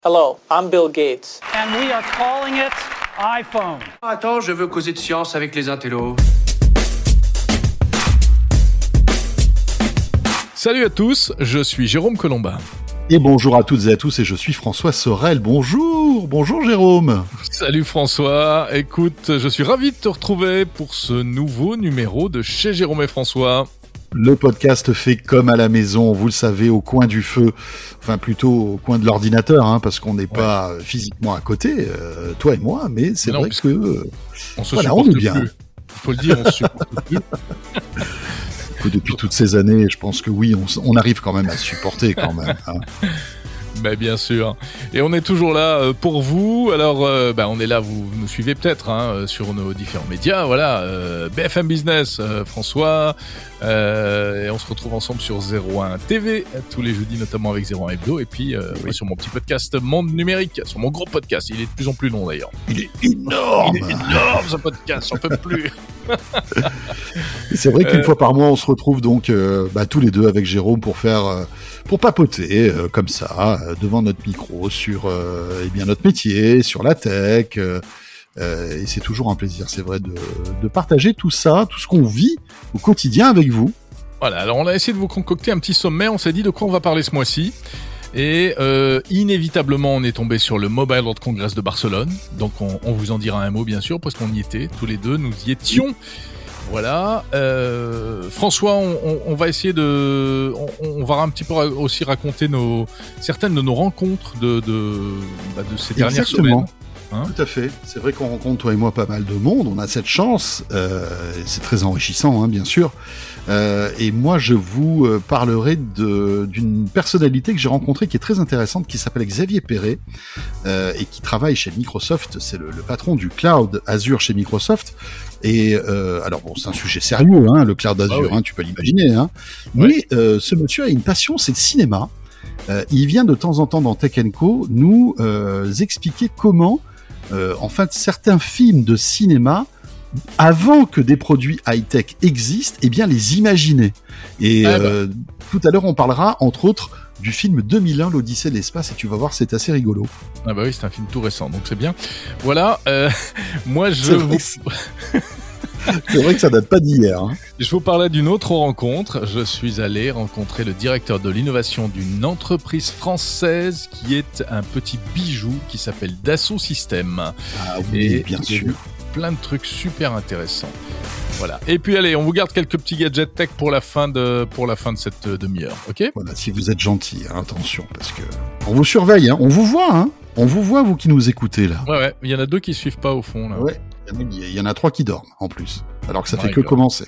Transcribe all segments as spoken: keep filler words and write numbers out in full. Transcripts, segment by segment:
Hello, I'm Bill Gates. And we are calling it iPhone. Attends, je veux causer de science avec les intellos. Salut à tous, je suis Jérôme Colombin. Et bonjour à toutes et à tous, et je suis François Sorel. Bonjour, bonjour Jérôme. Salut François, écoute, je suis ravi de te retrouver pour ce nouveau numéro de Chez Jérôme et François. Le podcast fait comme à la maison, vous le savez, au coin du feu, enfin plutôt au coin de l'ordinateur, hein, parce qu'on n'est ouais. pas physiquement à côté, euh, toi et moi, mais c'est non, vrai que euh, on se voilà, supporte on est bien. Plus. Il faut le dire, on se supporte plus. Depuis toutes ces années, je pense que oui, on, on arrive quand même à supporter quand même. Hein. Ben bien sûr. Et on est toujours là euh, pour vous. Alors, euh, ben on est là, vous nous suivez peut-être hein, sur nos différents médias. Voilà, euh, B F M Business, euh, François. Euh, et on se retrouve ensemble sur zéro un T V tous les jeudis, notamment avec zéro un Hebdo. Et puis euh, oui. sur mon petit podcast Monde Numérique, sur mon gros podcast. Il est de plus en plus long d'ailleurs. Il est énorme. Il est énorme ce podcast, j'en peux plus. C'est vrai qu'une euh... fois par mois, on se retrouve donc euh, bah, tous les deux avec Jérôme pour faire, euh, pour papoter euh, comme ça euh, devant notre micro sur euh, eh bien notre métier, sur la tech. Euh, euh, et c'est toujours un plaisir, c'est vrai, de, de partager tout ça, tout ce qu'on vit au quotidien avec vous. Voilà. Alors on a essayé de vous concocter un petit sommaire. On s'est dit de quoi on va parler ce mois-ci. Et euh, inévitablement, on est tombé sur le Mobile World Congress de Barcelone. Donc, on, on vous en dira un mot, bien sûr, parce qu'on y était tous les deux. Nous y étions. Voilà. Euh, François, on, on, on va essayer de... On, on va un petit peu aussi raconter nos, certaines de nos rencontres de, de, bah, de ces dernières Exactement. semaines. Hein Tout à fait. C'est vrai qu'on rencontre, toi et moi, pas mal de monde. On a cette chance. Euh, c'est très enrichissant, hein, bien sûr. Euh, et moi, je vous parlerai de, d'une personnalité que j'ai rencontrée qui est très intéressante, qui s'appelle Xavier Perret euh, et qui travaille chez Microsoft. C'est le, le patron du cloud Azure chez Microsoft. Et euh, alors bon, c'est un sujet sérieux, hein, le cloud Azure, ah oui. hein, tu peux l'imaginer. Hein. Mais oui. euh, ce monsieur a une passion, c'est le cinéma. Euh, il vient de temps en temps dans Tech and Co nous euh, expliquer comment, euh, en fait, certains films de cinéma, avant que des produits high-tech existent, eh bien les imaginer. Et ah bah. euh, tout à l'heure, on parlera, entre autres, du film deux mille un, l'Odyssée de l'espace, et tu vas voir, c'est assez rigolo. Ah bah oui, c'est un film tout récent, donc c'est bien. Voilà, euh, moi je... C'est vrai, c'est vrai que ça date pas d'hier. Hein. Je vous parlais d'une autre rencontre. Je suis allé rencontrer le directeur de l'innovation d'une entreprise française qui est un petit bijou qui s'appelle Dassault Systèmes. Ah oui, et bien sûr. Plein de trucs super intéressants. Voilà. Et puis allez, on vous garde quelques petits gadgets tech pour la fin de pour la fin de cette demi-heure, ok ? Voilà, si vous êtes gentil, hein, attention, parce que on vous surveille, hein, on vous voit, hein, on vous voit vous qui nous écoutez là. Ouais, ouais. Il y en a deux qui suivent pas au fond là. Ouais. Il y en a trois qui dorment en plus, alors que ça ouais, fait que commencer.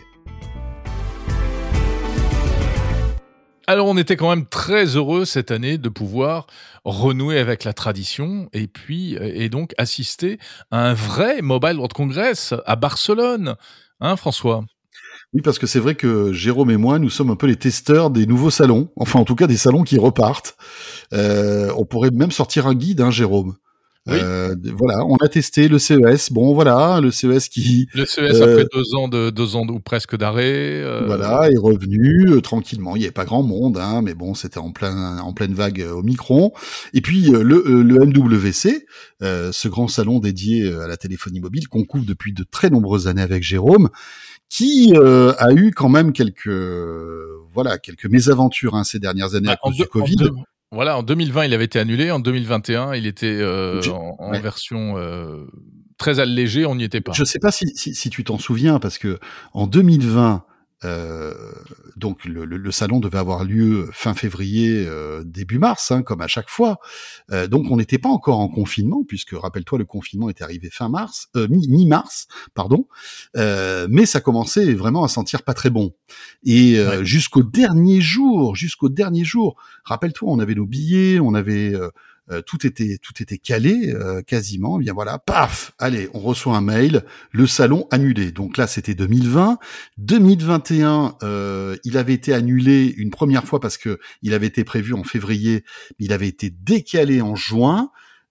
Alors on était quand même très heureux cette année de pouvoir renouer avec la tradition et puis et donc assister à un vrai Mobile World Congress à Barcelone, hein François ? Oui, parce que c'est vrai que Jérôme et moi, nous sommes un peu les testeurs des nouveaux salons, enfin en tout cas des salons qui repartent. Euh, on pourrait même sortir un guide, hein Jérôme. Oui. Euh, voilà, on a testé le C E S. Bon, voilà, le C E S qui... Le C E S euh, après deux ans de deux ans ou presque d'arrêt. Euh... Voilà, est revenu euh, tranquillement. Il n'y avait pas grand monde, hein, mais bon, c'était en plein en pleine vague euh, au Micron. Et puis euh, le, euh, le M W C, euh, ce grand salon dédié à la téléphonie mobile qu'on couvre depuis de très nombreuses années avec Jérôme, qui euh, a eu quand même quelques euh, voilà quelques mésaventures hein, ces dernières années bah, à cause deux, du Covid. Deux... Voilà, en deux mille vingt, il avait été annulé. En deux mille vingt et un, il était euh, en, en ouais. version euh, très allégée. On n'y était pas. Je ne sais pas si, si, si tu t'en souviens, parce que en deux mille vingt, euh, donc le, le, le salon devait avoir lieu fin février, euh, début mars, hein, comme à chaque fois. Euh, donc on n'était pas encore en confinement, puisque rappelle-toi, le confinement était arrivé fin mars, euh, mi-mars, pardon. Euh, mais ça commençait vraiment à sentir pas très bon. Et euh, ouais. jusqu'au dernier jour, jusqu'au dernier jour, rappelle-toi, on avait nos billets, on avait euh, euh, tout était tout était calé euh, quasiment. Et bien voilà, paf, allez, on reçoit un mail, le salon annulé. Donc là, c'était deux mille vingt, deux mille vingt et un, euh, il avait été annulé une première fois parce que il avait été prévu en février, mais il avait été décalé en juin.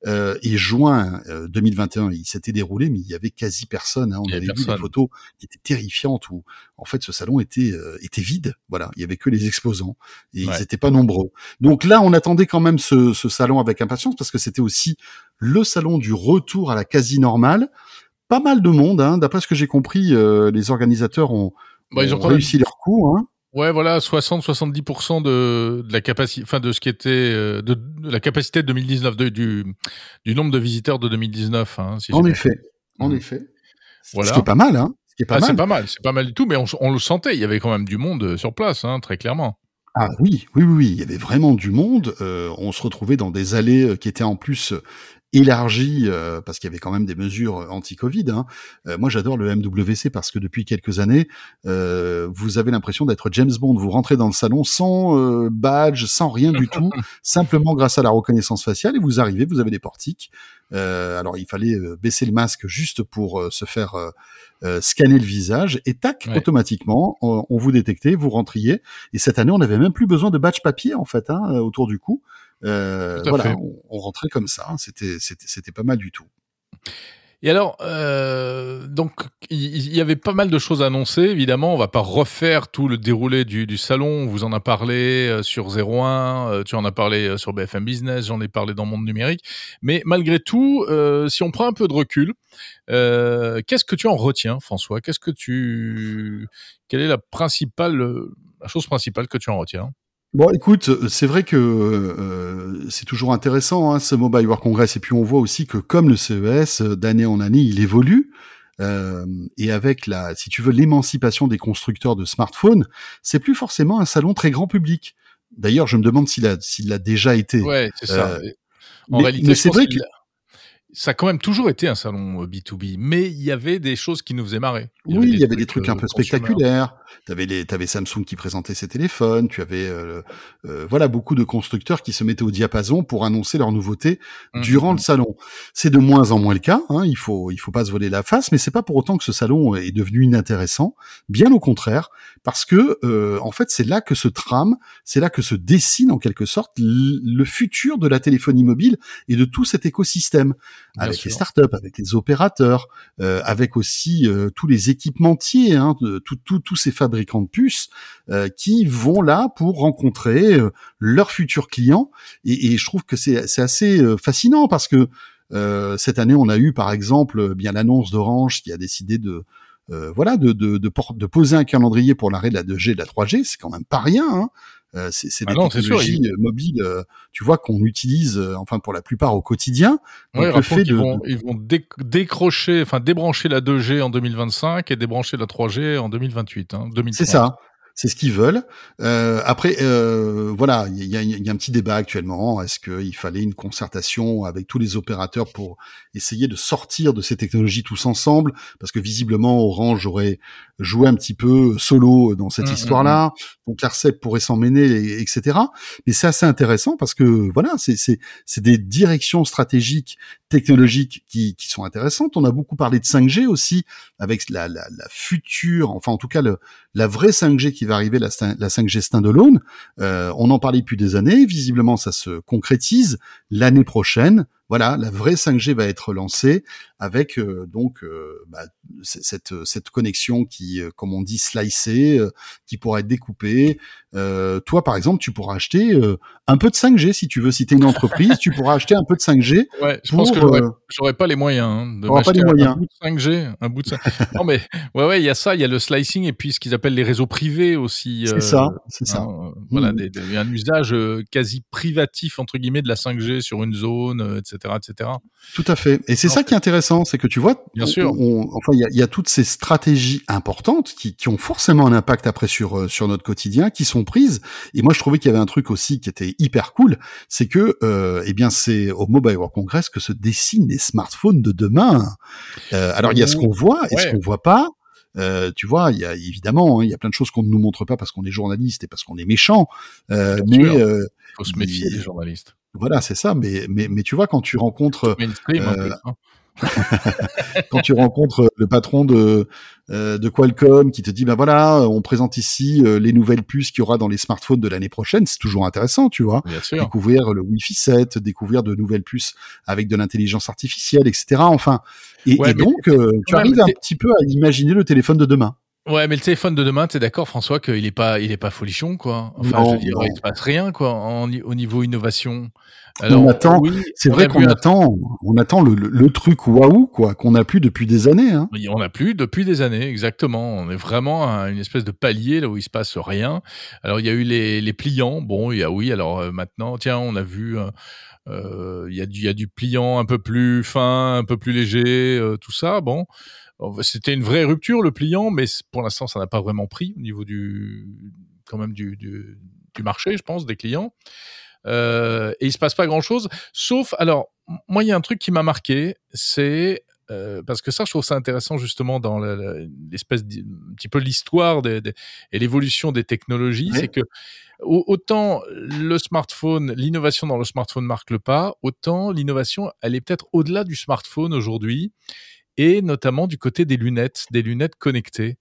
Euh, et juin euh, deux mille vingt et un, il s'était déroulé, mais il y avait quasi personne. Hein. On Il y avait avait vu des personne. photos qui étaient terrifiantes où, en fait, ce salon était euh, était vide. Voilà, il y avait que les exposants et Ouais. ils étaient pas nombreux. Donc là, on attendait quand même ce, ce salon avec impatience parce que c'était aussi le salon du retour à la quasi normale. Pas mal de monde, hein. D'après ce que j'ai compris, euh, les organisateurs ont, Bah, ils ont ont quand même, réussi leur coup. Hein. ouais, voilà, soixante à soixante-dix pour cent de, de la capacité, enfin, de ce qui était, euh, de, de la capacité de deux mille dix-neuf, de, du, du nombre de visiteurs de deux mille dix-neuf, hein, si j'ai En bien effet, compris. en Mhm. effet. Ce qui est Voilà. pas mal, hein. Ce qui est pas Ah, c'est mal. pas mal, c'est pas mal du tout, mais on, on le sentait, il y avait quand même du monde euh, sur place, hein, très clairement. Ah oui, oui, oui, oui, il y avait vraiment du monde. Euh, on se retrouvait dans des allées euh, qui étaient en plus euh, élargies euh, parce qu'il y avait quand même des mesures euh, anti-Covid. Hein. Euh, moi, j'adore le M W C parce que depuis quelques années, euh, vous avez l'impression d'être James Bond. Vous rentrez dans le salon sans euh, badge, sans rien du tout, simplement grâce à la reconnaissance faciale et vous arrivez, vous avez des portiques. Euh, alors, il fallait euh, baisser le masque juste pour euh, se faire euh, euh, scanner le visage et tac, Ouais. automatiquement, on, on vous détectait, vous rentriez. Et cette année, on n'avait même plus besoin de badge papier en fait hein, autour du cou. Euh, Tout à voilà, fait. on, on rentrait comme ça. Hein, c'était, c'était, c'était pas mal du tout. Et alors, euh, donc, il y, y avait pas mal de choses à annoncer, évidemment. On va pas refaire tout le déroulé du, du salon. On vous en a parlé euh, sur zéro un, euh, tu en as parlé euh, sur B F M Business, j'en ai parlé dans Monde Numérique. Mais malgré tout, euh, si on prend un peu de recul, euh, qu'est-ce que tu en retiens, François? Qu'est-ce que tu, quelle est la principale, euh, la chose principale que tu en retiens? Bon, écoute, c'est vrai que euh, c'est toujours intéressant hein, ce Mobile World Congress. Et puis on voit aussi que comme le C E S, euh, d'année en année, il évolue. Euh, et avec la, si tu veux, l'émancipation des constructeurs de smartphones, c'est plus forcément un salon très grand public. D'ailleurs, je me demande s'il a, s'il l'a déjà été. Ouais, c'est ça. Euh, En mais, réalité, mais je c'est pense vrai qu'il que ça a quand même toujours été un salon euh, B deux B, mais il y avait des choses qui nous faisaient marrer. Il y avait oui, il des y avait des trucs trucs un euh, peu consumer. spectaculaires. T'avais les, t'avais Samsung qui présentait ses téléphones. Tu avais, euh, euh, voilà, beaucoup de constructeurs qui se mettaient au diapason pour annoncer leurs nouveautés Hum, durant hum, le salon. C'est de moins en moins le cas. Hein, il faut, il faut pas se voler la face, mais c'est pas pour autant que ce salon est devenu inintéressant. Bien au contraire, parce que euh, en fait, c'est là que se trame, c'est là que se dessine en quelque sorte l- le futur de la téléphonie mobile et de tout cet écosystème bien avec les sûr. startups, avec les opérateurs, euh, avec aussi euh, tous les équipementiers, hein, de, tout- tout- tous ces fabricants de puces euh, qui vont là pour rencontrer euh, leurs futurs clients. Et, et je trouve que c'est c'est assez euh, fascinant parce que euh, cette année, on a eu par exemple euh, bien l'annonce d'Orange qui a décidé de euh, voilà de, de, de, por- de poser un calendrier pour l'arrêt de la deux G et de la trois G. C'est quand même pas rien. Hein. Euh, c'est c'est Ah des non, c'est sûr. technologies Ils, euh, mobiles, euh, tu vois, qu'on utilise, euh, enfin pour la plupart au quotidien. ouais, Donc le rappelons fait qu'ils de, vont, de ils vont dé- décrocher, enfin débrancher la deux G en deux mille vingt-cinq et débrancher la trois G en deux mille vingt-huit, hein, c'est deux mille trente. ça. C'est ce qu'ils veulent. Euh, après, euh, voilà, il y a, il y a un petit débat actuellement. Est-ce qu'il fallait une concertation avec tous les opérateurs pour essayer de sortir de ces technologies tous ensemble? Parce que visiblement, Orange aurait joué un petit peu solo dans cette Hum, hum, hum. histoire-là. Donc l'Arcep pourrait s'en mêler, et- etc. Mais c'est assez intéressant parce que voilà, c'est c'est c'est des directions stratégiques, technologiques qui qui sont intéressantes. On a beaucoup parlé de cinq G aussi avec la la, la future, enfin en tout cas le la vraie cinq G qui va arriver, la, la cinq G standalone. Euh, on en parlait depuis des années. Visiblement, ça se concrétise l'année prochaine. Voilà, la vraie cinq G va être lancée avec euh, donc euh, bah, cette cette connexion qui, euh, comme on dit, slicée, euh, qui pourra être découpée. Euh, toi, par exemple, tu pourras acheter euh, un peu de cinq G si tu veux. Si tu es une entreprise, tu pourras acheter un peu de cinq G Ouais, je pour. pense que j'aurais, Euh, j'aurais pas les moyens hein, de t'auras pas m'acheter les un, un moyens. bout de cinq G, un bout de cinq. Non mais ouais ouais, il y a ça, il y a le slicing et puis ce qu'ils appellent les réseaux privés aussi. C'est Euh, ça, c'est ça. hein, euh, voilà, Mmh. des, des- un usage euh, quasi privatif entre guillemets de la cinq G sur une zone, euh, et cetera, et cetera. Tout à fait. Et c'est Non, ça c'est qui est intéressant, c'est que tu vois, bien on, sûr. on- enfin, il y a, il y a toutes ces stratégies importantes qui, qui ont forcément un impact après sur euh, sur notre quotidien, qui sont prises. Et moi, je trouvais qu'il y avait un truc aussi qui était hyper cool, c'est que, euh, eh bien, c'est au Mobile World Congress que se dessinent les smartphones de demain. Euh, alors, il y a ce qu'on voit et ce Ouais, qu'on voit pas. Euh, tu vois, il y a évidemment, hein, il y a plein de choses qu'on ne nous montre pas parce qu'on est journaliste et parce qu'on est méchant. Euh, bien mais sûr. euh, Faut se méfier des il- journalistes. voilà, c'est ça. Mais mais mais tu vois, quand tu rencontres Mainstream en euh, plus. Hein. Quand tu rencontres le patron de euh, de Qualcomm qui te dit ben voilà, on présente ici euh, les nouvelles puces qu'il y aura dans les smartphones de l'année prochaine, c'est toujours intéressant, tu vois. Bien sûr. Découvrir le Wi-Fi sept, découvrir de nouvelles puces avec de l'intelligence artificielle, et cetera. Enfin, et, Ouais, et mais- donc euh, tu Ouais, arrives mais un t'es- petit peu à imaginer le téléphone de demain. Ouais, mais le téléphone de demain, t'es d'accord, François, qu'il est pas, il est pas folichon, quoi. Enfin, Non, je veux dire, non. il se passe rien, quoi, en, au niveau innovation. Alors, On attend, oui, c'est on vrai a qu'on vu un- attend, on attend le, le, le truc waouh quoi, qu'on n'a plus depuis des années. Hein. Oui, on n'a plus depuis des années, exactement. On est vraiment à une espèce de palier là où il se passe rien. Alors il y a eu les, les pliants. Bon, il y a oui. Alors euh, maintenant, tiens, on a vu, euh, euh, il y a du, il y a du pliant un peu plus fin, un peu plus léger, euh, tout ça. Bon, c'était une vraie rupture le pliant, mais pour l'instant, ça n'a pas vraiment pris au niveau du, quand même du, du, du marché, je pense, des clients. Euh, et il se passe pas grand chose, sauf, alors, moi, il y a un truc qui m'a marqué, c'est euh, parce que ça, je trouve ça intéressant justement dans la, la, l'espèce d', un petit peu l'histoire des, des, et l'évolution des technologies, Oui. c'est que autant le smartphone, l'innovation dans le smartphone marque le pas, autant l'innovation, elle est peut-être au-delà du smartphone aujourd'hui, et notamment du côté des lunettes, des lunettes connectées.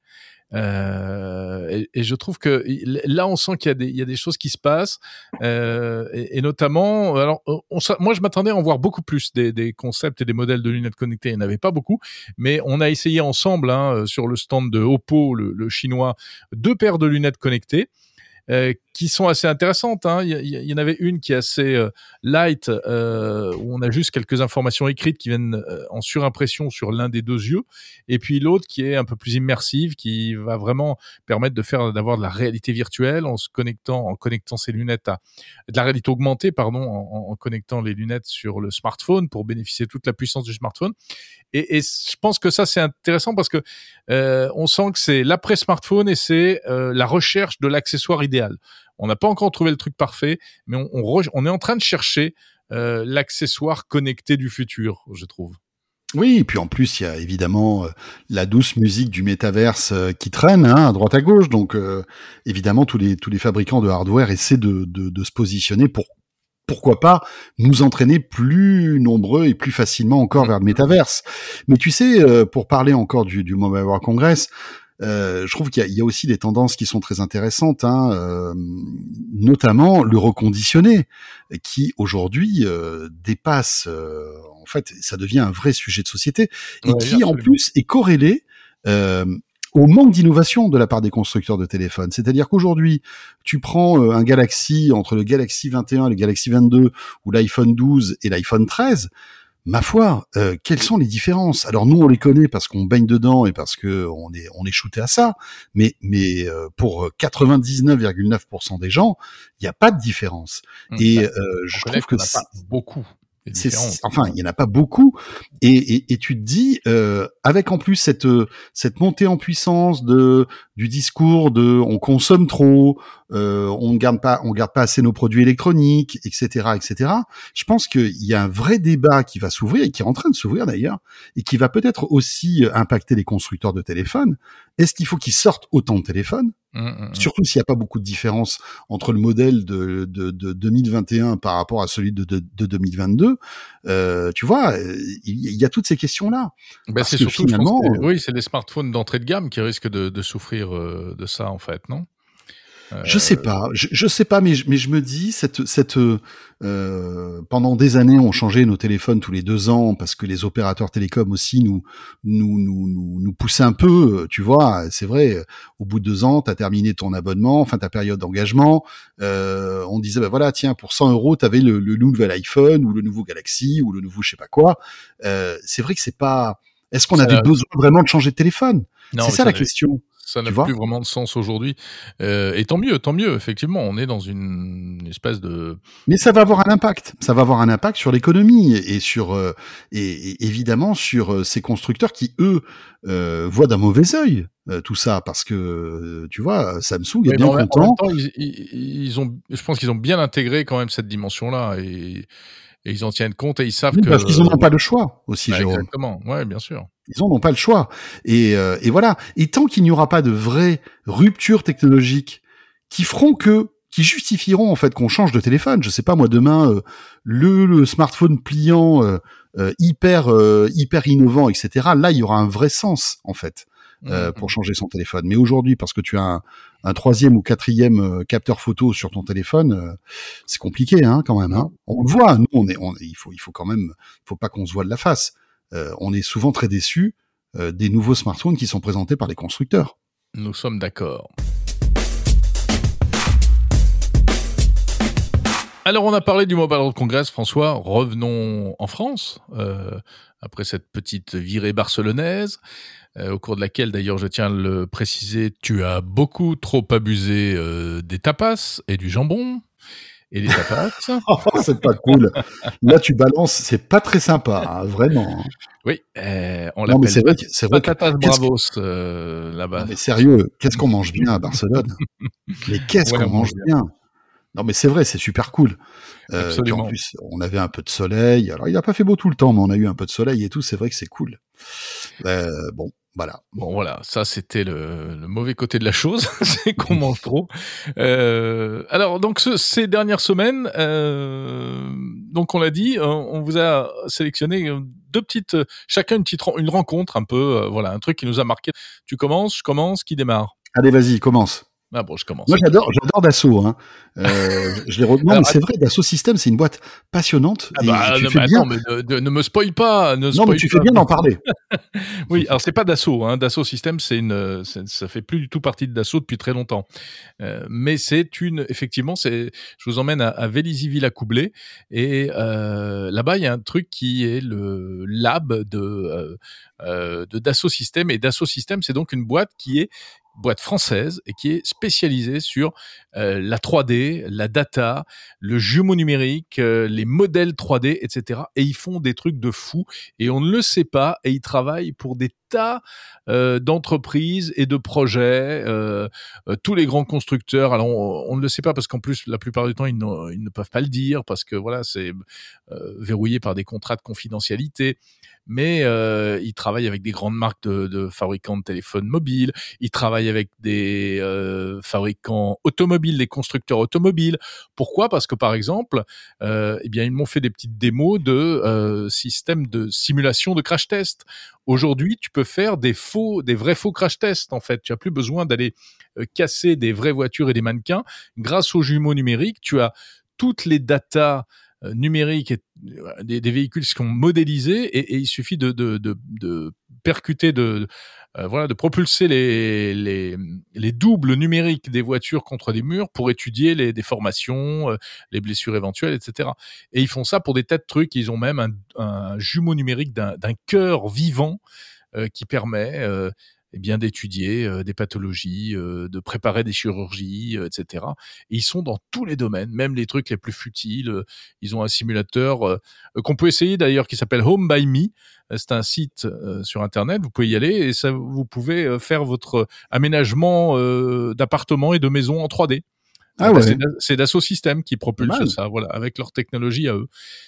Euh, et, et je trouve que là, on sent qu'il y a des, il y a des choses qui se passent, euh, et, et notamment, alors, on, moi, je m'attendais à en voir beaucoup plus des, des concepts et des modèles de lunettes connectées. Il n'y en avait pas beaucoup, mais on a essayé ensemble, hein, sur le stand de Oppo, le, le chinois, deux paires de lunettes connectées. Euh, qui sont assez intéressantes. Hein. Il, y, il y en avait une qui est assez euh, light, euh, où on a juste quelques informations écrites qui viennent euh, en surimpression sur l'un des deux yeux, et puis l'autre qui est un peu plus immersive, qui va vraiment permettre de faire d'avoir de la réalité virtuelle en se connectant, en connectant ses lunettes à de la réalité augmentée, pardon, en, en connectant les lunettes sur le smartphone pour bénéficier de toute la puissance du smartphone. Et, et je pense que ça, c'est intéressant parce que euh, on sent que c'est l'après-smartphone et c'est euh, la recherche de l'accessoire idéal. On n'a pas encore trouvé le truc parfait, mais on, on, re, on est en train de chercher euh, l'accessoire connecté du futur, je trouve. Oui, et puis en plus, il y a évidemment euh, la douce musique du métaverse euh, qui traîne hein, à droite à gauche. Donc, euh, évidemment, tous les tous les fabricants de hardware essaient de, de, de se positionner pour pourquoi pas nous entraîner plus nombreux et plus facilement encore vers le métaverse. Mais tu sais, euh, pour parler encore du, du Mobile World Congress, euh, je trouve qu'il y a, il y a aussi des tendances qui sont très intéressantes, hein, euh, notamment le reconditionné, qui aujourd'hui euh, dépasse, euh, en fait, ça devient un vrai sujet de société, et Ouais, qui absolument. en plus est corrélé euh, au manque d'innovation de la part des constructeurs de téléphones. C'est-à-dire qu'aujourd'hui, tu prends euh, un Galaxy, entre le Galaxy vingt et un, le Galaxy vingt-deux, ou l'iPhone douze et l'iPhone treize, ma foi, euh, quelles sont les différences? Alors nous, on les connaît parce qu'on baigne dedans et parce que on est on est shooté à ça, mais mais euh, pour quatre-vingt-dix-neuf virgule neuf pour cent des gens, il n'y a pas de différence. Mmh, et bah, euh, je trouve que qu'il n'y en a pas beaucoup. c'est, enfin, il y en a pas beaucoup, et, et, et tu te dis, euh, avec en plus cette cette montée en puissance de du discours de on consomme trop, euh, on ne garde pas on garde pas assez nos produits électroniques, et cetera, et cetera. Je pense qu'il y a un vrai débat qui va s'ouvrir et qui est en train de s'ouvrir d'ailleurs, et qui va peut-être aussi impacter les constructeurs de téléphones. Est-ce qu'il faut qu'ils sortent autant de téléphones? Mmh, mmh. Surtout s'il n'y a pas beaucoup de différence entre le modèle de, de, de deux mille vingt et un par rapport à celui de, de, de deux mille vingt-deux. Euh, tu vois, il y a toutes ces questions-là. Ben c'est surtout, finalement, c'est, oui, c'est les smartphones d'entrée de gamme qui risquent de, de souffrir euh, de ça, en fait, non? Euh... Je sais pas, je, je sais pas, mais je, mais je me dis cette cette euh, pendant des années on changeait nos téléphones tous les deux ans parce que les opérateurs télécoms aussi nous nous nous nous, nous poussaient un peu, tu vois. C'est vrai, au bout de deux ans t'as terminé ton abonnement, enfin ta période d'engagement. Euh, on disait bah voilà tiens pour cent euros t'avais le, le nouvel iPhone ou le nouveau Galaxy ou le nouveau je sais pas quoi. Euh, c'est vrai que c'est pas. Est-ce qu'on ça avait a... besoin vraiment de changer de téléphone? Non, c'est ça, ça la question. Ça n'a plus vraiment de sens aujourd'hui. Euh, et tant mieux, tant mieux, effectivement. On est dans une espèce de... Mais ça va avoir un impact. Ça va avoir un impact sur l'économie et sur, euh, et, et évidemment sur euh, ces constructeurs qui, eux, euh, voient d'un mauvais œil euh, tout ça. Parce que, euh, tu vois, Samsung est oui, bien en content. En même temps, ils, ils, ils ont, je pense qu'ils ont bien intégré quand même cette dimension-là et, et ils en tiennent compte et ils savent oui, que... Parce qu'ils n'en ont pas le choix aussi, bah, Jérôme. Exactement, ouais, bien sûr. Ils n'ont pas le choix. Et, euh, et voilà. Et tant qu'il n'y aura pas de vraie rupture technologique qui feront que qui justifieront en fait qu'on change de téléphone. Je sais pas moi, demain euh, le, le smartphone pliant euh, euh, hyper euh, hyper innovant, et cetera. Là, il y aura un vrai sens en fait euh, mmh. pour changer son téléphone. Mais aujourd'hui, parce que tu as un, un troisième ou quatrième euh, capteur photo sur ton téléphone, euh, c'est compliqué hein, quand même. Hein. On le voit. Nous, on est, on, il faut il faut quand même, faut pas qu'on se voile la face. Euh, on est souvent très déçus euh, des nouveaux smartphones qui sont présentés par les constructeurs. Nous sommes d'accord. Alors, on a parlé du Mobile World Congress, François. Revenons en France, euh, après cette petite virée barcelonaise, euh, au cours de laquelle, d'ailleurs, je tiens à le préciser, tu as beaucoup trop abusé euh, des tapas et du jambon. Et les tapas. Oh, c'est pas cool. Là, tu balances, c'est pas très sympa, hein, vraiment. Oui, euh, on non, l'appelle mais c'est vrai que, c'est vrai patatas que, bravos euh, là-bas. Non, mais sérieux, qu'est-ce qu'on mange bien à Barcelone? Mais qu'est-ce ouais, qu'on mange bien, bien Non, mais c'est vrai, c'est super cool. Euh, Absolument. En plus, on avait un peu de soleil. Alors, il a pas fait beau tout le temps, mais on a eu un peu de soleil et tout. C'est vrai que c'est cool. Euh, bon. Voilà. Bon, voilà, ça c'était le, le mauvais côté de la chose, c'est qu'on mange trop. Euh, alors, donc ce, ces dernières semaines, euh, donc on l'a dit, on, on vous a sélectionné deux petites, chacun une petite une rencontre un peu, euh, voilà, un truc qui nous a marqué. Tu commences, je commence, qui démarre? Allez, vas-y, commence. Ah bon, je commence. Moi, j'adore, j'adore Dassault. Hein. Euh, je les re... Non, alors, mais c'est vrai, Dassault Systèmes, c'est une boîte passionnante. Ah bah, et tu ne, fais bah, bien... attends, mais ne, de, ne me spoil pas. Ne non, spoil mais tu pas. fais bien d'en parler. Oui, alors c'est pas Dassault. Hein. Dassault Systèmes, c'est une, c'est, ça fait plus du tout partie de Dassault depuis très longtemps. Euh, mais c'est une, effectivement, c'est. Je vous emmène à, à Vélizy-Villacoublay et euh, là-bas, il y a un truc qui est le lab de euh, euh, de Dassault Systèmes et Dassault Systèmes, c'est donc une boîte qui est boîte française et qui est spécialisée sur euh, la trois D, la data, le jumeau numérique, euh, les modèles trois D, et cetera. Et ils font des trucs de fou et on ne le sait pas et ils travaillent pour des tas euh, d'entreprises et de projets, euh, euh, tous les grands constructeurs. Alors on, on ne le sait pas parce qu'en plus la plupart du temps ils, ils ne peuvent pas le dire parce que voilà c'est euh, verrouillé par des contrats de confidentialité. Mais euh, ils travaillent avec des grandes marques de, de fabricants de téléphones mobiles, ils travaillent avec des euh, fabricants automobiles, des constructeurs automobiles. Pourquoi ? Parce que par exemple, euh, eh bien ils m'ont fait des petites démos de euh, systèmes de simulation de crash test. Aujourd'hui, tu peux faire des faux, des vrais faux crash tests. En fait, tu as plus besoin d'aller euh, casser des vraies voitures et des mannequins. Grâce aux jumeaux numériques, tu as toutes les datas numériques et des, des véhicules qui sont modélisés et, et il suffit de, de, de, de percuter, de, euh, voilà, de propulser les, les, les doubles numériques des voitures contre des murs pour étudier les déformations, euh, les blessures éventuelles, et cetera. Et ils font ça pour des tas de trucs. Ils ont même un, un jumeau numérique d'un, d'un cœur vivant euh, qui permet euh, eh bien d'étudier euh, des pathologies, euh, de préparer des chirurgies, euh, et cetera. Et ils sont dans tous les domaines, même les trucs les plus futiles. Euh, ils ont un simulateur euh, qu'on peut essayer d'ailleurs qui s'appelle Home by Me. Euh, c'est un site euh, sur Internet, vous pouvez y aller et ça, vous pouvez euh, faire votre aménagement euh, d'appartement et de maison en trois D. Ah ouais. C'est, c'est Dassault Systèmes qui propulse ça, voilà, avec leur technologie à eux.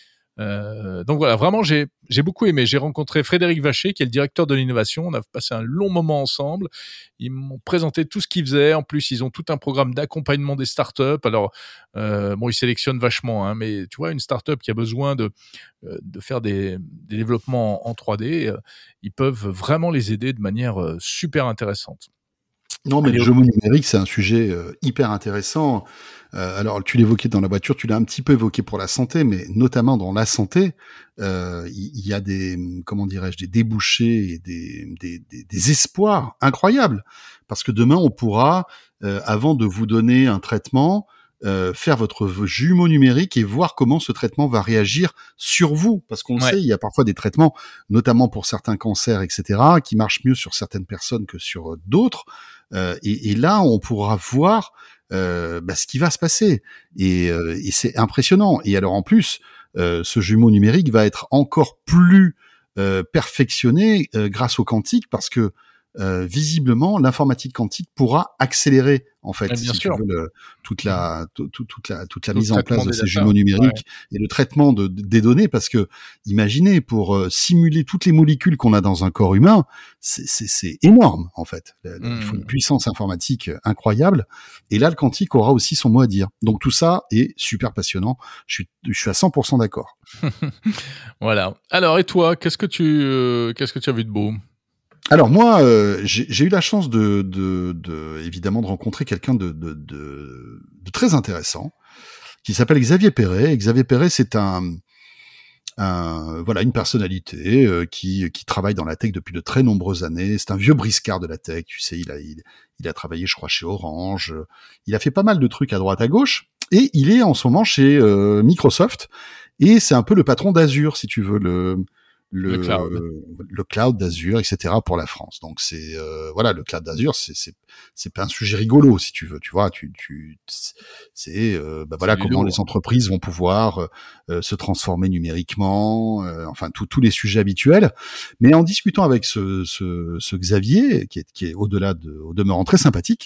Euh, donc voilà, vraiment j'ai j'ai beaucoup aimé. J'ai rencontré Frédéric Vacher qui est le directeur de l'innovation. On a passé un long moment ensemble. Ils m'ont présenté tout ce qu'ils faisaient. En plus, ils ont tout un programme d'accompagnement des startups. Alors euh, bon, ils sélectionnent vachement, hein, mais tu vois, une startup qui a besoin de de faire des, des développements en trois D, euh, ils peuvent vraiment les aider de manière euh, super intéressante. Non, mais Allez, le jumeau numérique, c'est un sujet euh, hyper intéressant. Euh, alors, tu l'évoquais dans la voiture, tu l'as un petit peu évoqué pour la santé, mais notamment dans la santé, euh, il y, y a des, comment dirais-je, des débouchés et des, des, des, des espoirs incroyables. Parce que demain, on pourra, euh, avant de vous donner un traitement, euh, faire votre jumeau numérique et voir comment ce traitement va réagir sur vous. Parce qu'on le ouais. sait, il y a parfois des traitements, notamment pour certains cancers, et cetera, qui marchent mieux sur certaines personnes que sur d'autres. Euh, et, et là, on pourra voir euh, bah, ce qui va se passer. Et, euh, et c'est impressionnant. Et alors, en plus, euh, ce jumeau numérique va être encore plus euh, perfectionné euh, grâce au quantique, parce que euh, visiblement, l'informatique quantique pourra accélérer en fait, bien si sûr. tu veux, le, toute la toute, toute la toute la Tout mise le en place traitement de des ces data. jumeaux numériques et le traitement de, de- des données, parce que imaginez pour euh, simuler toutes les molécules qu'on a dans un corps humain, c'est c'est, c'est énorme en fait. Le- le- Il faut une Mm. puissance informatique incroyable. Et là, le quantique aura aussi son mot à dire. Donc tout ça est super passionnant. Je suis je suis à cent pour cent d'accord. Voilà. Alors, et toi, qu'est-ce que tu, euh, qu'est-ce que tu as vu de beau? Alors moi, euh, j'ai j'ai eu la chance de, de, de évidemment de rencontrer quelqu'un de, de, de, de très intéressant qui s'appelle Xavier Perret. Xavier Perret, c'est un, un voilà une personnalité euh, qui qui travaille dans la tech depuis de très nombreuses années. C'est un vieux briscard de la tech, tu sais. Il a il, il a travaillé, je crois, chez Orange. Il a fait pas mal de trucs à droite à gauche et il est en ce moment chez euh, Microsoft et c'est un peu le patron d'Azure, si tu veux, le le, Le cloud. le cloud d'Azure, et cetera pour la France. Donc c'est euh, voilà, le cloud d'Azure, c'est c'est c'est pas un sujet rigolo, si tu veux, tu vois, tu tu c'est euh, bah voilà C'est du comment lourd. les entreprises vont pouvoir euh, se transformer numériquement, euh, enfin tous tous les sujets habituels. Mais en discutant avec ce ce, ce Xavier, qui est qui est au-delà de au demeurant très sympathique,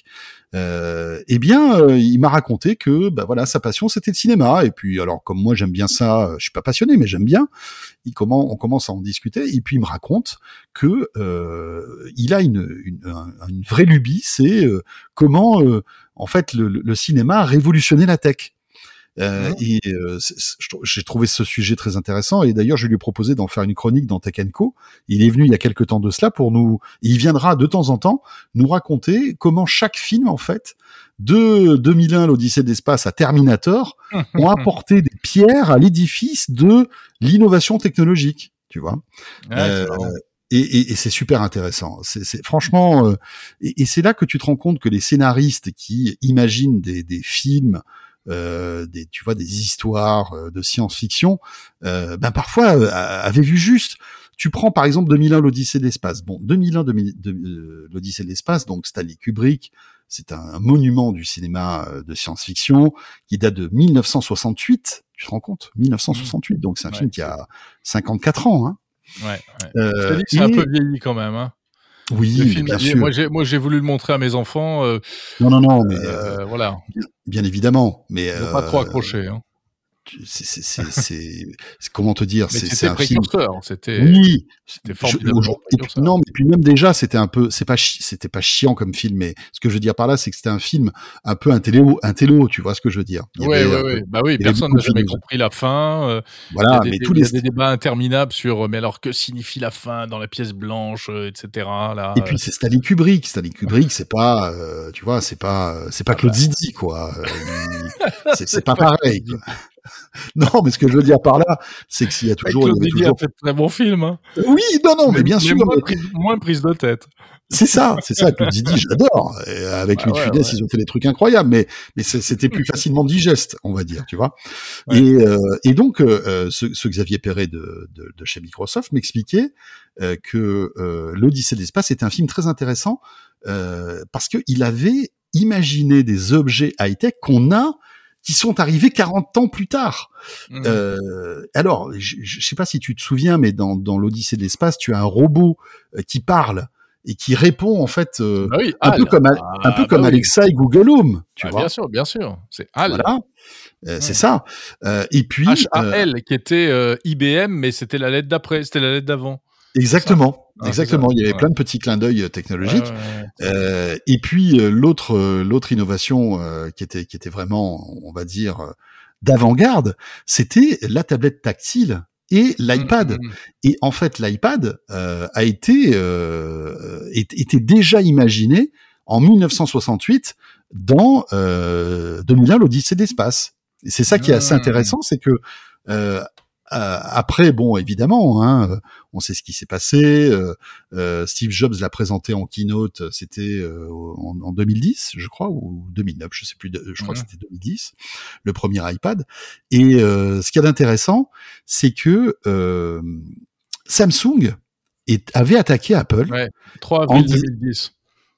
euh, eh bien euh, il m'a raconté que bah voilà, sa passion c'était le cinéma. Et puis alors comme moi j'aime bien ça, je suis pas passionné mais j'aime bien. Il comment on commence à en discuter et puis il me raconte que euh, il a une une, un, une vraie lubie, c'est euh, comment euh, en fait le, le cinéma a révolutionné la tech. Euh, mmh. Et euh, c'est, c'est, j'ai trouvé ce sujet très intéressant et d'ailleurs je lui ai proposé d'en faire une chronique dans Tech and Co. Il est venu il y a quelque temps de cela pour nous, il viendra de temps en temps nous raconter comment chaque film en fait de deux mille un l'Odyssée de l'espace à Terminator ont apporté des pierres à l'édifice de l'innovation technologique, tu vois. Ouais, euh, Et, et, et c'est super intéressant. C'est, c'est franchement, euh, et, et c'est là que tu te rends compte que les scénaristes qui imaginent des, des films, euh, des, tu vois, des histoires euh, de science-fiction, euh, ben parfois euh, avaient vu juste. Tu prends par exemple deux mille un l'Odyssée de l'espace. Bon, deux mille un deux mille, de, euh, l'Odyssée de l'espace, donc Stanley Kubrick, c'est un, un monument du cinéma euh, de science-fiction qui date de mille neuf cent soixante-huit. Tu te rends compte, mille neuf cent soixante-huit. Donc c'est un ouais, film qui a cinquante-quatre ans. Hein. Ouais, ouais. Euh, Je t'ai dit que c'est et... un peu vieilli quand même. Hein. Oui, le film, bien sûr. sûr. Moi j'ai, moi, j'ai voulu le montrer à mes enfants. Euh, non, non, non, mais euh, euh, voilà. Bien, bien évidemment, mais ils n'ont euh, pas trop accroché. Hein. C'est, c'est, c'est, c'est, c'est comment te dire, mais c'est, c'était c'est un précurseur. film. C'était, oui, c'était formidable. Je, et puis, non, mais puis même déjà, c'était un peu, c'est pas, chi, c'était pas chiant comme film. Mais ce que je veux dire par là, c'est que c'était un film un peu un télo, un télo. Tu vois ce que je veux dire? Oui, oui, oui. Bah oui, personne n'a jamais compris la fin. Euh, voilà, il y a des, mais tous il y a les des débats interminables sur, mais alors que signifie la fin dans la pièce blanche, euh, et cetera. Là. Et puis c'est Stanley Kubrick. Stanley Kubrick, c'est pas, euh, tu vois, c'est pas, c'est pas ah Claude bah. Zidi, quoi. Euh, il, c'est, c'est, c'est pas, pas pareil. Quoi. Non, mais ce que je veux dire par là, c'est que s'il y a toujours, il y avait toujours... a fait de très bon film. Hein. Oui, non, non, mais, mais bien mais sûr. Moins, mais... prise, moins prise de tête. C'est ça, c'est ça. Claude Zidi, j'adore. Et avec bah, Louis de ouais, Funès, ouais. ils ont fait des trucs incroyables, mais mais c'était plus facilement digeste, on va dire, tu vois. Ouais. Et euh, et donc euh, ce, ce Xavier Perret de, de de chez Microsoft m'expliquait euh, que euh, l'Odyssée de l'espace était un film très intéressant euh, parce que il avait imaginé des objets high-tech qu'on a qui sont arrivés quarante ans plus tard. Mmh. Euh, alors, je, je sais pas si tu te souviens, mais dans, dans l'Odyssée de l'espace, tu as un robot euh, qui parle et qui répond en fait euh, ah oui, un, peu comme, ah, un peu bah comme oui. Alexa et Google Home, tu ah, vois. Bien sûr, bien sûr. C'est H A L. Voilà. Euh, ouais. C'est ça. Euh, et puis H A L euh, qui était euh, I B M, mais c'était la lettre d'après, c'était la lettre d'avant. Exactement. Ah, exactement, il y avait ouais. plein de petits clins d'œil technologiques. Ouais, ouais, ouais. Euh, et puis euh, l'autre euh, l'autre innovation euh, qui était qui était vraiment, on va dire, euh, d'avant-garde, c'était la tablette tactile et l'iPad. Mmh, mmh. Et en fait, l'iPad euh, a été euh, était déjà imaginé en mille neuf cent soixante-huit dans euh, deux mille un l'Odyssée de l'espace. Et c'est ça qui est assez intéressant, c'est que euh, Euh, après, bon, évidemment, hein, on sait ce qui s'est passé. Euh, euh, Steve Jobs l'a présenté en keynote, c'était euh, en, en deux mille dix, je crois, ou deux mille neuf, je sais plus. Je crois mmh. que c'était deux mille dix, le premier iPad. Et euh, ce qu'il y a d'intéressant, c'est que euh, Samsung est, avait attaqué Apple. Ouais, trois avril deux mille dix.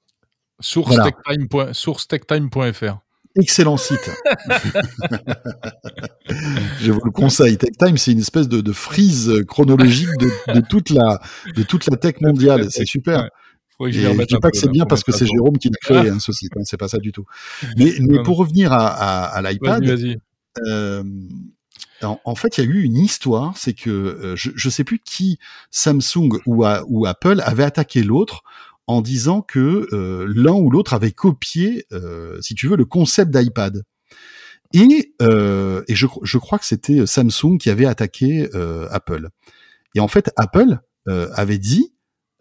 Source voilà. techtime. source techtime point f r. Excellent site. Je vous le conseille. TechTime, c'est une espèce de, de frise chronologique de, de toute la de toute la tech mondiale. C'est super. Faudrait que Et je, je dis pas que c'est bien parce que c'est Jérôme qui l'a créé, hein, ce site, hein, c'est pas ça du tout. Mais, mais non, pour non. revenir à, à, à l'iPad, Vas-y, vas-y. Euh, en, en fait, il y a eu une histoire, c'est que euh, je, je sais plus qui, Samsung ou, a, ou Apple, avait attaqué l'autre en disant que euh, l'un ou l'autre avait copié, euh, si tu veux, le concept d'iPad. Et, euh, et je, je crois que c'était Samsung qui avait attaqué euh, Apple. Et en fait, Apple euh, avait dit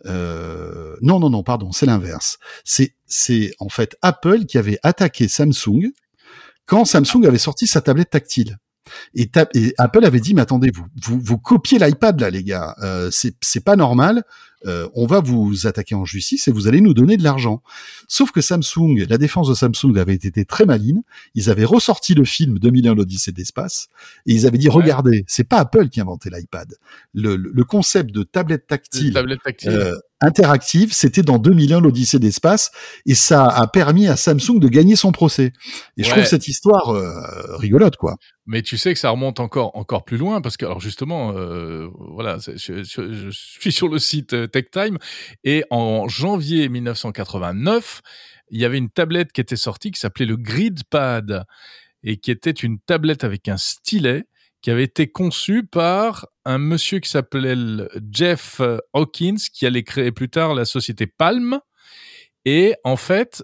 euh, non, non, non, pardon, c'est l'inverse. C'est, c'est en fait Apple qui avait attaqué Samsung quand Samsung avait sorti sa tablette tactile. Et, ta- et Apple avait dit, mais attendez, vous, vous, vous copiez l'iPad là, les gars. Euh, c'est, c'est pas normal. Euh, on va vous attaquer en justice et vous allez nous donner de l'argent. Sauf que Samsung, la défense de Samsung avait été très maligne. Ils avaient ressorti le film deux mille un, l'Odyssée de l'espace, et ils avaient dit, ouais. regardez, c'est pas Apple qui a inventé l'iPad. Le, le, le concept de tablette tactile, tablette tactile. Euh, interactive, c'était dans deux mille un, l'Odyssée de l'espace, et ça a permis à Samsung de gagner son procès. Et ouais. je trouve cette histoire euh, rigolote, quoi. Mais tu sais que ça remonte encore encore plus loin parce que alors justement euh, voilà je, je, je suis sur le site TechTime et en janvier mille neuf cent quatre-vingt-neuf il y avait une tablette qui était sortie qui s'appelait le GridPad et qui était une tablette avec un stylet qui avait été conçue par un monsieur qui s'appelait Jeff Hawkins qui allait créer plus tard la société Palm. Et en fait,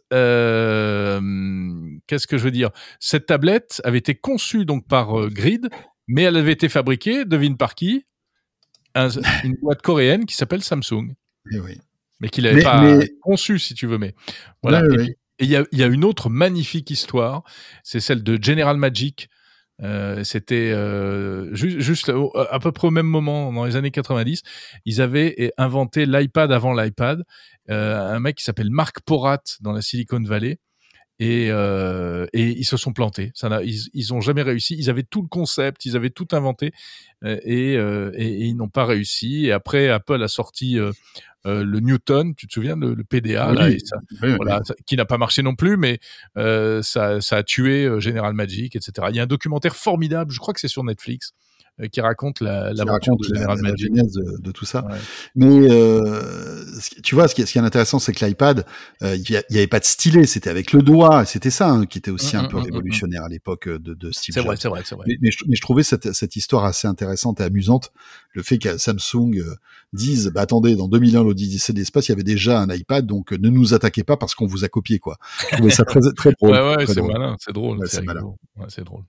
euh, qu'est-ce que je veux dire ? Cette tablette avait été conçue donc par euh, Grid, mais elle avait été fabriquée, devine par qui ? Un, une boîte coréenne qui s'appelle Samsung. Et oui. Mais qui l'avait mais, pas mais... conçue, si tu veux. Mais voilà. Ouais, et ouais. il y a, il y a une autre magnifique histoire, c'est celle de General Magic. Euh, c'était euh, ju- juste à peu près au même moment, dans les années quatre-vingt-dix, ils avaient inventé l'iPad avant l'iPad. Euh, un mec qui s'appelle Mark Porat dans la Silicon Valley. Et, euh, et ils se sont plantés. Ça n'a, ils, ils ont jamais réussi. Ils avaient tout le concept, ils avaient tout inventé, euh, et, euh, et, et ils n'ont pas réussi. Et après, Apple a sorti euh, euh, le Newton, tu te souviens, le, le P D A, oui, là, et ça, oui, voilà, oui. Ça, qui n'a pas marché non plus, mais euh, ça, ça a tué euh, General Magic, et cetera. Il y a un documentaire formidable, je crois que c'est sur Netflix, euh, qui raconte la, qui l'aventure raconte de General la, Magic. La genèse de, de tout ça. Ouais. Mais euh, tu vois, ce qui est, ce qui est intéressant, c'est que l'iPad, euh, il y, y avait pas de stylet, c'était avec le doigt. C'était ça hein, qui était aussi mmh, un peu mmh, révolutionnaire mmh. à l'époque de, de Steve c'est Jobs. Vrai, c'est vrai, c'est vrai. Mais, mais, je, mais je trouvais cette, cette histoire assez intéressante et amusante. Le fait que Samsung euh, dise, bah attendez, dans deux mille un, l'Odyssée de l'espace, il y avait déjà un iPad, donc euh, ne nous attaquez pas parce qu'on vous a copié, quoi. Je trouvais ça très, très drôle. Ouais, ouais, très c'est drôle. malin, c'est drôle, ouais, c'est, c'est malin. Ouais, c'est drôle.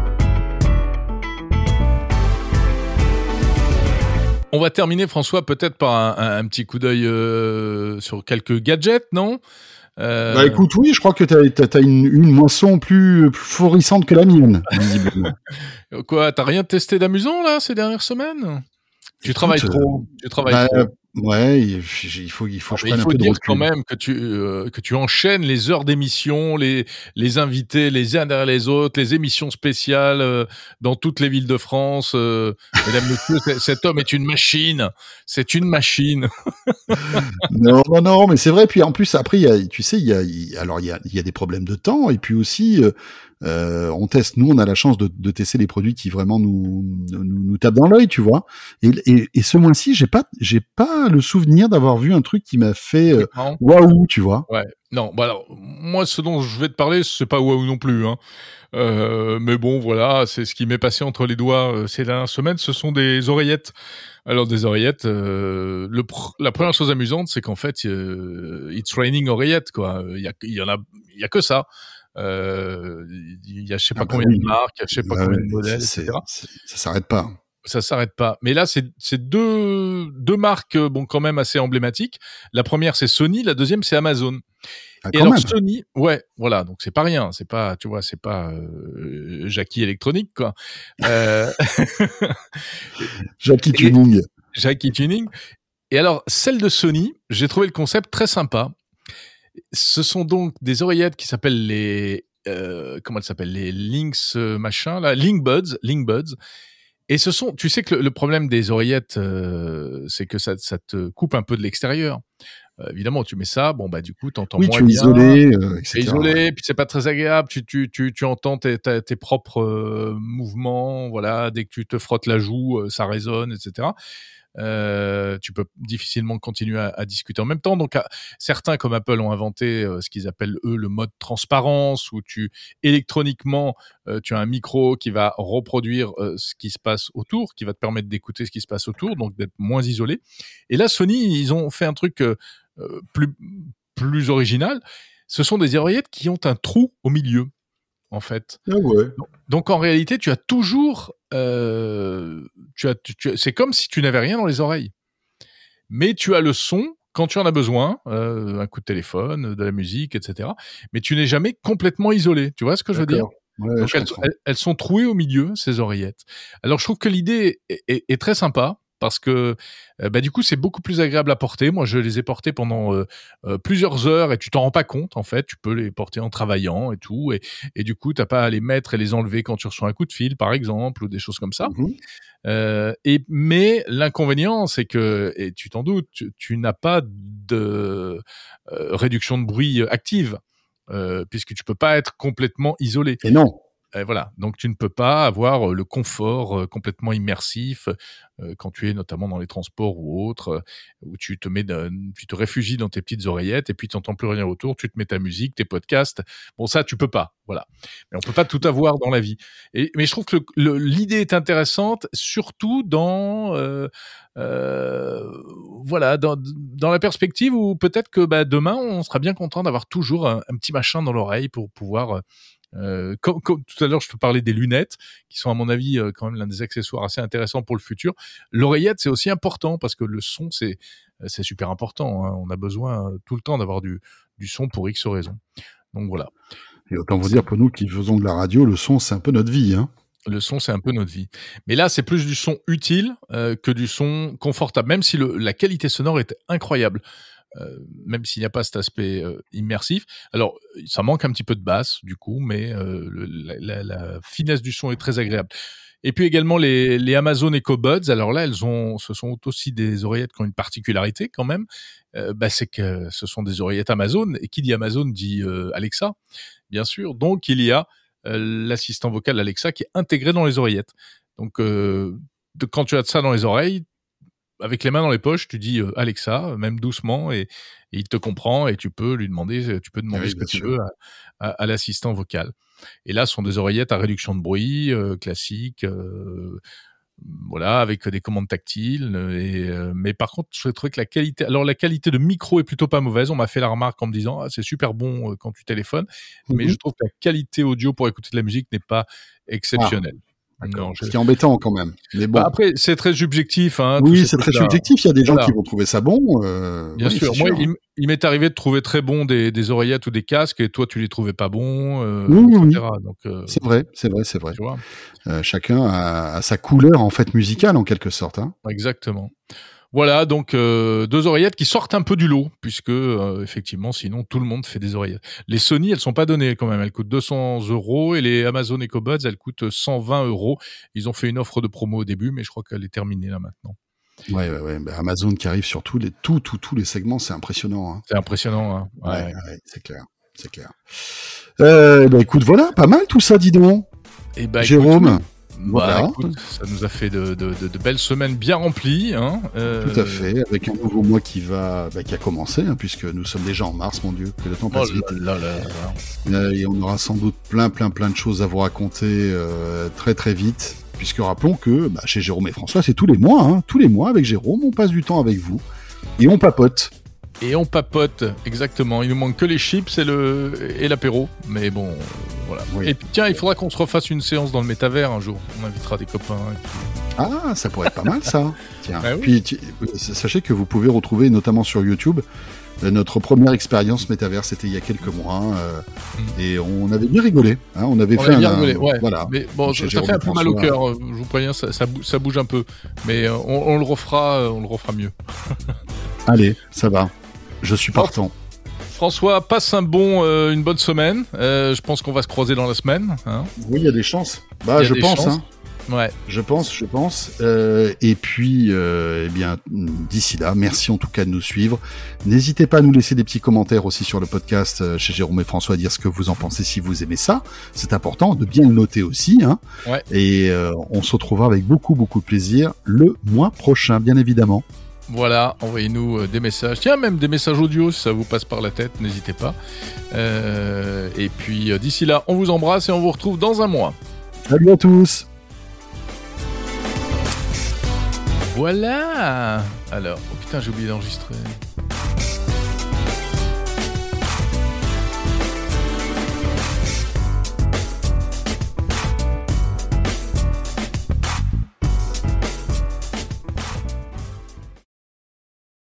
On va terminer, François, peut-être par un, un, un petit coup d'œil euh, sur quelques gadgets, non ? euh... Bah écoute, oui, je crois que t'as, t'as, t'as une, une moisson plus, plus florissante que la mienne, visiblement. Quoi, t'as rien testé d'amusant, là, ces dernières semaines ? Tu écoute, travailles trop, euh, tu travailles bah, trop. Ouais, il faut, il faut que je prenne un peu de recul. Il faut dire quand même que tu, euh, que tu enchaînes les heures d'émission, les, les invités les uns derrière les autres, les émissions spéciales euh, dans toutes les villes de France. Euh, mesdames, messieurs, cet homme est une machine. C'est une machine. non, non, non, mais c'est vrai. Puis en plus, après, il y a, tu sais, il y a, il, alors il y a, il y a des problèmes de temps, et puis aussi, euh, euh, on teste. Nous, on a la chance de, de tester les produits qui vraiment nous, nous, nous tapent dans l'œil, tu vois. Et, et, et ce mois-ci, j'ai pas, j'ai pas le souvenir d'avoir vu un truc qui m'a fait euh, waouh, tu vois. Ouais. Non, bah alors moi, ce dont je vais te parler, c'est pas waouh non plus, hein. Euh, mais bon, voilà, c'est ce qui m'est passé entre les doigts euh, ces dernières semaines. Ce sont des oreillettes. Alors des oreillettes. Euh, le pr- la première chose amusante, c'est qu'en fait, euh, it's raining oreillettes, quoi. Il y a, il y en a, il y a que ça. Euh, il y a je sais pas ah combien bah oui. de marques, je sais pas bah combien oui, de modèles, c'est, et cetera. C'est, ça s'arrête pas. Ça s'arrête pas. Mais là, c'est, c'est deux, deux marques, bon, quand même assez emblématiques. La première, c'est Sony. La deuxième, c'est Amazon. Ah, et alors, même. Sony, ouais, voilà. Donc, c'est pas rien. C'est pas, tu vois, c'est pas euh, Jackie électronique, quoi. Euh... Jackie Tuning. Jackie Tuning. Et alors, celle de Sony, j'ai trouvé le concept très sympa. Ce sont donc des oreillettes qui s'appellent les, euh, comment elles s'appellent? Les Lynx, euh, machin, là. Link Buds, Link Buds. Et ce sont, tu sais que le, le problème des oreillettes, euh, c'est que ça, ça te coupe un peu de l'extérieur. Euh, évidemment, tu mets ça, bon bah du coup, t'entends oui, moins tu es bien. isolé, euh, et cetera. Isolé, ouais. Puis c'est pas très agréable. Tu, tu, tu, tu entends tes, tes, tes propres euh, mouvements, voilà. Dès que tu te frottes la joue, euh, ça résonne, et cetera. Euh, tu peux difficilement continuer à, à discuter en même temps. Donc, à, certains comme Apple ont inventé euh, ce qu'ils appellent eux le mode transparence, où tu électroniquement euh, tu as un micro qui va reproduire euh, ce qui se passe autour, qui va te permettre d'écouter ce qui se passe autour, donc d'être moins isolé. Et là, Sony, ils ont fait un truc euh, plus plus original. Ce sont des oreillettes qui ont un trou au milieu, en fait. Ah ouais. Donc, donc en réalité, tu as toujours, euh, tu as, tu, tu, c'est comme si tu n'avais rien dans les oreilles, mais tu as le son quand tu en as besoin, euh, un coup de téléphone, de la musique, et cetera. Mais tu n'es jamais complètement isolé. Tu vois ce que je veux dire ? Ouais, donc je elles, elles, elles sont trouées au milieu, ces oreillettes. Alors je trouve que l'idée est, est, est très sympa. Parce que euh, bah, du coup c'est beaucoup plus agréable à porter. Moi je les ai portés pendant euh, euh, plusieurs heures et tu t'en rends pas compte en fait. Tu peux les porter en travaillant et tout et, et du coup t'as pas à les mettre et les enlever quand tu reçois un coup de fil par exemple ou des choses comme ça. Mmh. Euh, et mais l'inconvénient c'est que, et tu t'en doutes, tu, tu n'as pas de euh, réduction de bruit active euh, puisque tu peux pas être complètement isolé. Et non. Et voilà, donc tu ne peux pas avoir le confort euh, complètement immersif euh, quand tu es notamment dans les transports ou autres, euh, où tu te mets, de, tu te réfugies dans tes petites oreillettes et puis tu n'entends plus rien autour, tu te mets ta musique, tes podcasts. Bon, ça tu peux pas, voilà. Mais on peut pas tout avoir dans la vie. Et mais je trouve que le, le, l'idée est intéressante, surtout dans euh, euh, voilà, dans, dans la perspective où peut-être que bah, demain on sera bien content d'avoir toujours un, un petit machin dans l'oreille pour pouvoir Euh, comme, comme tout à l'heure, je te parlais des lunettes, qui sont à mon avis euh, quand même l'un des accessoires assez intéressants pour le futur. L'oreillette, c'est aussi important parce que le son, c'est c'est super important. Hein. On a besoin euh, tout le temps d'avoir du du son pour X raisons. Donc voilà. Et autant vous dire, pour nous qui faisons de la radio, le son, c'est un peu notre vie, hein. Le son, c'est un peu notre vie. Mais là, c'est plus du son utile euh, que du son confortable, même si le, la qualité sonore est incroyable. Euh, même s'il n'y a pas cet aspect euh, immersif. Alors, ça manque un petit peu de basse, du coup, mais euh, le, la, la, la finesse du son est très agréable. Et puis également, les, les Amazon Echo Buds, alors là, elles ont, ce sont aussi des oreillettes qui ont une particularité quand même, euh, bah, c'est que ce sont des oreillettes Amazon, et qui dit Amazon dit euh, Alexa, bien sûr. Donc, il y a euh, l'assistant vocal Alexa qui est intégré dans les oreillettes. Donc, euh, de, quand tu as ça dans les oreilles, avec les mains dans les poches, tu dis euh, Alexa, même doucement, et, et il te comprend, et tu peux lui demander, tu peux demander oui, ce que tu veux à, à, à l'assistant vocal. Et là, ce sont des oreillettes à réduction de bruit, euh, classiques, euh, voilà, avec des commandes tactiles. Et, euh, mais par contre, je trouvais que la qualité, alors la qualité de micro est plutôt pas mauvaise. On m'a fait la remarque en me disant, ah, c'est super bon euh, quand tu téléphones, mm-hmm. mais je trouve que la qualité audio pour écouter de la musique n'est pas exceptionnelle. Ah. Non, je... Ce qui est embêtant quand même. Mais bon. Bah après, c'est très subjectif. Hein, oui, c'est très là. subjectif. Il y a des gens voilà. qui vont trouver ça bon. Euh... Bien oui, sûr. Moi, sûr. il, il m'est arrivé de trouver très bon des, des oreillettes ou des casques, et toi, tu les trouvais pas bons, euh, oui, et cetera. Oui. Donc, euh... c'est vrai, c'est vrai, c'est vrai. Tu vois euh, chacun a, a sa couleur en fait musicale en quelque sorte. Hein. Exactement. Voilà, donc euh, deux oreillettes qui sortent un peu du lot, puisque euh, effectivement, sinon tout le monde fait des oreillettes. Les Sony, elles sont pas données quand même, elles coûtent deux cents euros, et les Amazon Echo Buds, elles coûtent cent vingt euros. Ils ont fait une offre de promo au début, mais je crois qu'elle est terminée là maintenant. Ouais, ouais, ouais. Bah, Amazon qui arrive sur tous les, tous, tous, tous les segments, c'est impressionnant. Hein. C'est impressionnant, hein. Ouais, ouais, ouais, c'est clair, c'est clair. Euh, bah écoute, voilà, pas mal tout ça, dis donc. Et bah, Jérôme. Écoute, Voilà, bah, écoute, ça nous a fait de, de, de, de belles semaines bien remplies. Hein, euh... Tout à fait, avec un nouveau mois qui va, bah, qui a commencé, hein, puisque nous sommes déjà en mars, mon Dieu, que le temps passe oh vite. Là, là, là. Euh, et on aura sans doute plein, plein, plein de choses à vous raconter euh, très, très vite, puisque rappelons que bah, chez Jérôme et François, c'est tous les mois, hein, tous les mois avec Jérôme, on passe du temps avec vous et on papote. Et on papote, exactement. Il nous manque que les chips et, le... et l'apéro. Mais bon, voilà. Oui. Et puis, tiens, il faudra qu'on se refasse une séance dans le métavers un jour. On invitera des copains. Et puis... Ah, ça pourrait être pas mal, ça. Tiens. Ah, oui. Puis, tu... sachez que vous pouvez retrouver, notamment sur YouTube, notre première expérience métavers, c'était il y a quelques mois. Euh, mm. Et on avait bien rigolé. Hein, on avait on fait avait bien un... rigolé, ouais. Voilà. Mais bon, ça fait un peu mal au cœur. Je vous préviens, ça, ça, bouge, ça bouge un peu. Mais on, on le refera, on le refera mieux. Allez, ça va. Je suis partant. François, passe un bon, euh, une bonne semaine. Euh, je pense qu'on va se croiser dans la semaine. Hein. Oui, il y a des chances. Bah, je pense. Hein. Ouais. Je pense, je pense. Euh, et puis, euh, eh bien, d'ici là, merci en tout cas de nous suivre. N'hésitez pas à nous laisser des petits commentaires aussi sur le podcast euh, chez Jérôme et François, à dire ce que vous en pensez si vous aimez ça. C'est important de bien le noter aussi. Hein. Ouais. Et euh, on se retrouvera avec beaucoup, beaucoup de plaisir le mois prochain, bien évidemment. Voilà, envoyez-nous euh, des messages. Tiens, même des messages audio si ça vous passe par la tête, n'hésitez pas. Euh, et puis euh, d'ici là, on vous embrasse et on vous retrouve dans un mois. Salut à tous. Voilà. Alors, oh putain, j'ai oublié d'enregistrer.